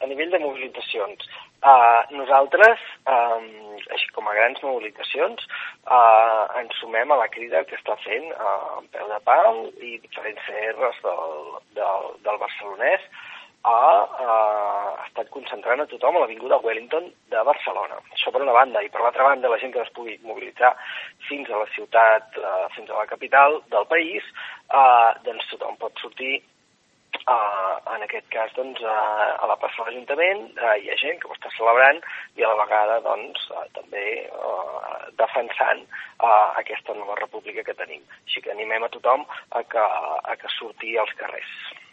nivell de mobilitzacions, nosaltres, així com a grans mobilitzacions, ens sumem a la crida que està fent Peu de Pau i diferents CRs del barcelonès ha estat concentrant a tothom a l'Avinguda Wellington de Barcelona. Això per una banda, i per l'altra banda, la gent que es pugui mobilitzar fins a la ciutat, fins a la capital del país, doncs tothom pot sortir, en aquest cas, doncs, a la plaça de l'Ajuntament, hi ha gent que ho està celebrant i a la vegada, doncs, també defensant aquesta nova república que tenim. Així que animem a tothom a que surti als carrers.